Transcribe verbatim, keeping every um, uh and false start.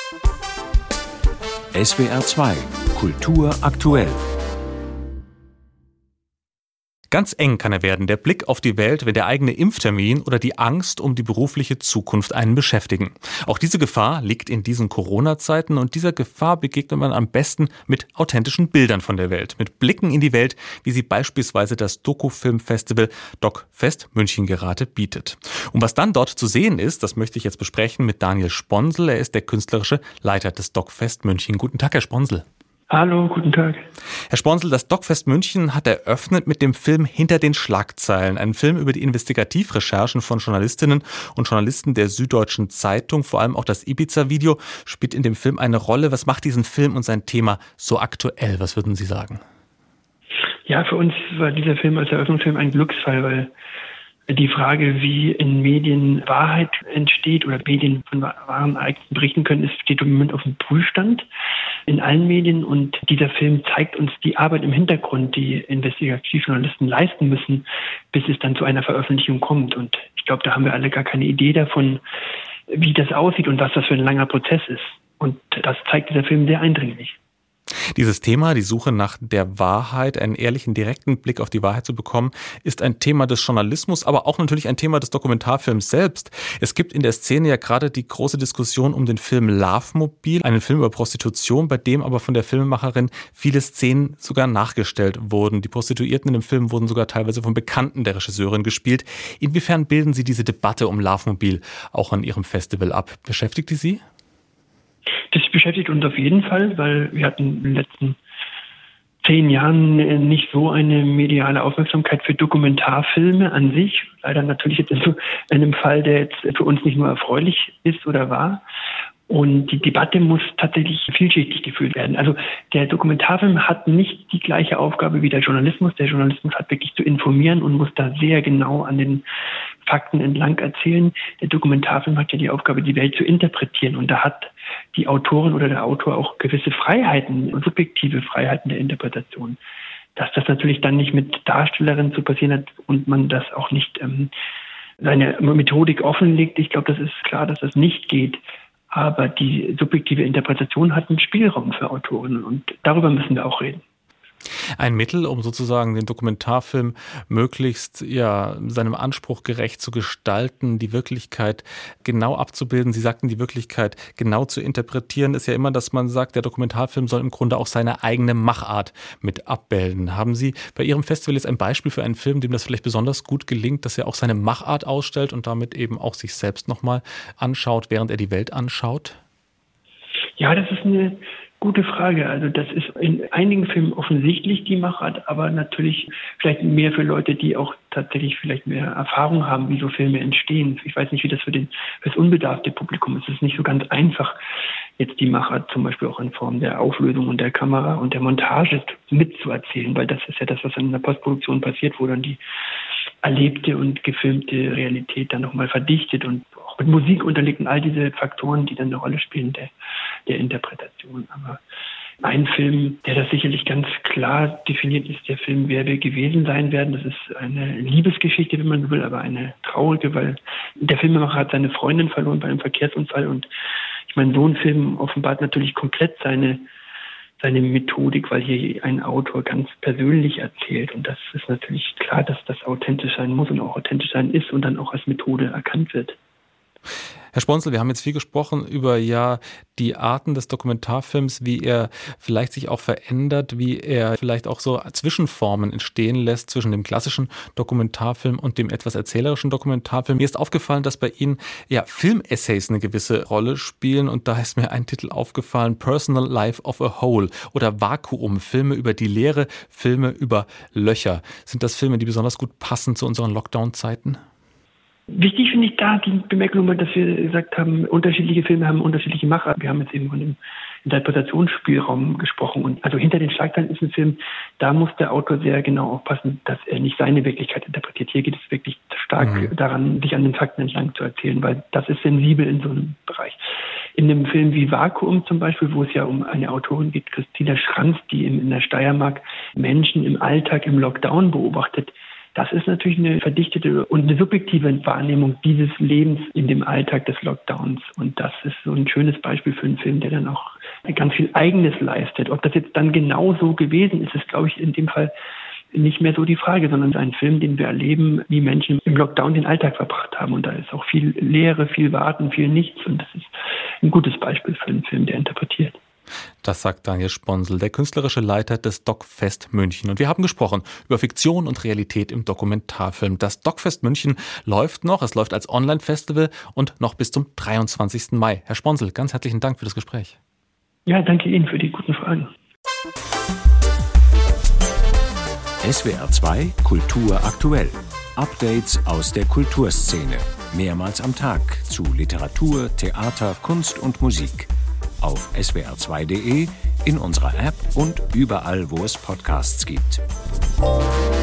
S W R zwei Kultur aktuell. Ganz eng kann er werden, der Blick auf die Welt, wenn der eigene Impftermin oder die Angst um die berufliche Zukunft einen beschäftigen. Auch diese Gefahr liegt in diesen Corona-Zeiten und dieser Gefahr begegnet man am besten mit authentischen Bildern von der Welt, mit Blicken in die Welt, wie sie beispielsweise das Dokufilmfestival DocFest München gerade bietet. Und was dann dort zu sehen ist, das möchte ich jetzt besprechen mit Daniel Sponsel. Er ist der künstlerische Leiter des DocFest München. Guten Tag, Herr Sponsel. Hallo, guten Tag. Herr Sponsel, das DocFest München hat eröffnet mit dem Film Hinter den Schlagzeilen, einem Film über die Investigativrecherchen von Journalistinnen und Journalisten der Süddeutschen Zeitung. Vor allem auch das Ibiza-Video spielt in dem Film eine Rolle. Was macht diesen Film und sein Thema so aktuell? Was würden Sie sagen? Ja, für uns war dieser Film als Eröffnungsfilm ein Glücksfall, weil die Frage, wie in Medien Wahrheit entsteht oder Medien von wahren Ereignissen berichten können, ist, steht im Moment auf dem Prüfstand in allen Medien. Und dieser Film zeigt uns die Arbeit im Hintergrund, die Investigativjournalisten leisten müssen, bis es dann zu einer Veröffentlichung kommt. Und ich glaube, da haben wir alle gar keine Idee davon, wie das aussieht und was das für ein langer Prozess ist. Und das zeigt dieser Film sehr eindringlich. Dieses Thema, die Suche nach der Wahrheit, einen ehrlichen, direkten Blick auf die Wahrheit zu bekommen, ist ein Thema des Journalismus, aber auch natürlich ein Thema des Dokumentarfilms selbst. Es gibt in der Szene ja gerade die große Diskussion um den Film Lovemobil, einen Film über Prostitution, bei dem aber von der Filmemacherin viele Szenen sogar nachgestellt wurden. Die Prostituierten in dem Film wurden sogar teilweise von Bekannten der Regisseurin gespielt. Inwiefern bilden Sie diese Debatte um Lovemobil auch an Ihrem Festival ab? Beschäftigt die Sie? Das beschäftigt uns auf jeden Fall, weil wir hatten in den letzten zehn Jahren nicht so eine mediale Aufmerksamkeit für Dokumentarfilme an sich. Leider natürlich jetzt in so einem Fall, der jetzt für uns nicht nur erfreulich ist oder war. Und die Debatte muss tatsächlich vielschichtig geführt werden. Also der Dokumentarfilm hat nicht die gleiche Aufgabe wie der Journalismus. Der Journalismus hat wirklich zu informieren und muss da sehr genau an den Fakten entlang erzählen. Der Dokumentarfilm hat ja die Aufgabe, die Welt zu interpretieren. Und da hat die Autorin oder der Autor auch gewisse Freiheiten, subjektive Freiheiten der Interpretation. Dass das natürlich dann nicht mit Darstellerinnen zu passieren hat und man das auch nicht ähm, seine Methodik offenlegt. Ich glaube, das ist klar, dass das nicht geht. Aber die subjektive Interpretation hat einen Spielraum für Autorinnen und darüber müssen wir auch reden. Ein Mittel, um sozusagen den Dokumentarfilm möglichst ja seinem Anspruch gerecht zu gestalten, die Wirklichkeit genau abzubilden. Sie sagten, die Wirklichkeit genau zu interpretieren, ist ja immer, dass man sagt, der Dokumentarfilm soll im Grunde auch seine eigene Machart mit abbilden. Haben Sie bei Ihrem Festival jetzt ein Beispiel für einen Film, dem das vielleicht besonders gut gelingt, dass er auch seine Machart ausstellt und damit eben auch sich selbst nochmal anschaut, während er die Welt anschaut? Ja, das ist eine gute Frage. Also das ist in einigen Filmen offensichtlich die Machart, aber natürlich vielleicht mehr für Leute, die auch tatsächlich vielleicht mehr Erfahrung haben, wie so Filme entstehen. Ich weiß nicht, wie das für, den, für das unbedarfte Publikum ist. Es ist nicht so ganz einfach, jetzt die Machart zum Beispiel auch in Form der Auflösung und der Kamera und der Montage mitzuerzählen, weil das ist ja das, was in der Postproduktion passiert, wo dann die erlebte und gefilmte Realität dann nochmal verdichtet und auch mit Musik unterlegt und all diese Faktoren, die dann eine Rolle spielen der, der Interpretation. Aber ein Film, der das sicherlich ganz klar definiert, ist der Film Wer wir gewesen sein werden. Das ist eine Liebesgeschichte, wenn man so will, aber eine traurige, weil der Filmemacher hat seine Freundin verloren bei einem Verkehrsunfall und ich meine, so ein Film offenbart natürlich komplett seine seine Methodik, weil hier ein Autor ganz persönlich erzählt. Und das ist natürlich klar, dass das authentisch sein muss und auch authentisch sein ist und dann auch als Methode erkannt wird. Herr Sponsel, wir haben jetzt viel gesprochen über ja die Arten des Dokumentarfilms, wie er vielleicht sich auch verändert, wie er vielleicht auch so Zwischenformen entstehen lässt zwischen dem klassischen Dokumentarfilm und dem etwas erzählerischen Dokumentarfilm. Mir ist aufgefallen, dass bei Ihnen ja Filmessays eine gewisse Rolle spielen und da ist mir ein Titel aufgefallen, Personal Life of a Hole oder Vakuum, Filme über die Leere, Filme über Löcher. Sind das Filme, die besonders gut passen zu unseren Lockdown-Zeiten? Wichtig finde ich da die Bemerkung, dass wir gesagt haben, unterschiedliche Filme haben unterschiedliche Macher. Wir haben jetzt eben von dem Interpretationsspielraum gesprochen. Und also Hinter den Schlagzeilen ist ein Film, da muss der Autor sehr genau aufpassen, dass er nicht seine Wirklichkeit interpretiert. Hier geht es wirklich stark mhm. daran, sich an den Fakten entlang zu erzählen, weil das ist sensibel in so einem Bereich. In einem Film wie Vakuum zum Beispiel, wo es ja um eine Autorin geht, Christina Schranz, die in der Steiermark Menschen im Alltag im Lockdown beobachtet, Das ist natürlich eine verdichtete und eine subjektive Wahrnehmung dieses Lebens in dem Alltag des Lockdowns. Und das ist so ein schönes Beispiel für einen Film, der dann auch ganz viel Eigenes leistet. Ob das jetzt dann genau so gewesen ist, ist, glaube ich, in dem Fall nicht mehr so die Frage, sondern ein Film, den wir erleben, wie Menschen im Lockdown den Alltag verbracht haben. Und da ist auch viel Leere, viel Warten, viel Nichts. Und das ist ein gutes Beispiel für einen Film, der interpretiert. Das sagt Daniel Sponsl, der künstlerische Leiter des DocFest München. Und wir haben gesprochen über Fiktion und Realität im Dokumentarfilm. Das DocFest München läuft noch, es läuft als Online-Festival und noch bis zum dreiundzwanzigsten Mai. Herr Sponsl, ganz herzlichen Dank für das Gespräch. Ja, danke Ihnen für die guten Fragen. S W R zwei Kultur aktuell. Updates aus der Kulturszene. Mehrmals am Tag zu Literatur, Theater, Kunst und Musik. Auf S W R zwei Punkt de, in unserer App und überall, wo es Podcasts gibt.